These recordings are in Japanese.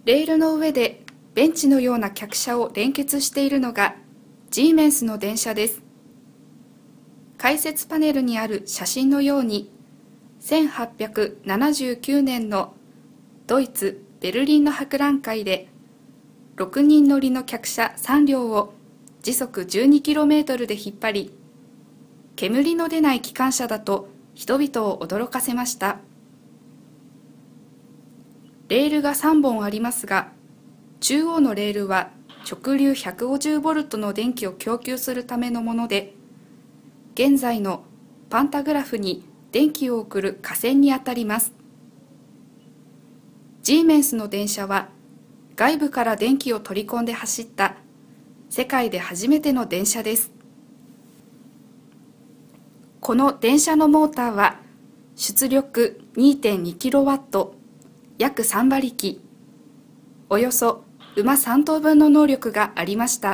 レールの上でベンチのような客車を連結しているのがジーメンスの電車です。解説パネルにある写真のように、1879年のドイツ・ベルリンの博覧会で6人乗りの客車3両を時速 12km で引っ張り、煙の出ない機関車だと人々を驚かせました。レールが3本ありますが、中央のレールは直流 150V の電気を供給するためのもので、現在のパンタグラフに電気を送る架線にあたります。ジーメンスの電車は外部から電気を取り込んで走った世界で初めての電車です。この電車のモーターは出力 2.2kW、約3馬力、およそ馬3頭分の能力がありました。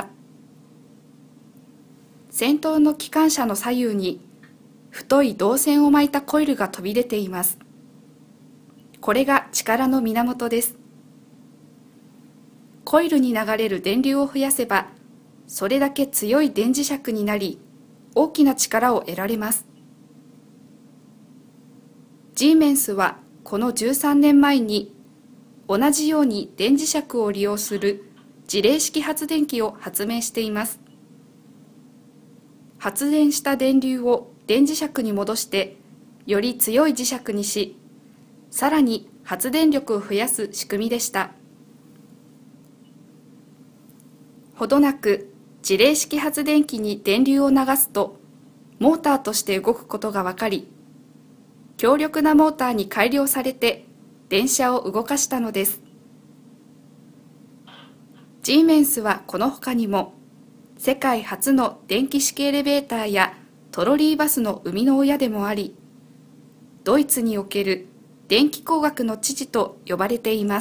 先頭の機関車の左右に太い導線を巻いたコイルが飛び出ています。これが力の源です。コイルに流れる電流を増やせば、それだけ強い電磁石になり、大きな力を得られます。ジーメンスはこの13年前に同じように電磁石を利用する磁冷式発電機を発明しています。発電した電流を電磁石に戻してより強い磁石にし、さらに発電力を増やす仕組みでした。ほどなく磁冷式発電機に電流を流すとモーターとして動くことが分かり、強力なモーターに改良されて電車を動かしたのです。ジーメンスはこの他にも世界初の電気式エレベーターやトロリーバスの生みの親でもあり、ドイツにおける電気工学の父と呼ばれています。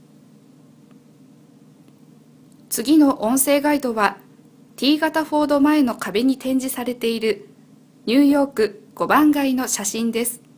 次の音声ガイドは T 型フォード前の壁に展示されているニューヨーク5番街の写真です。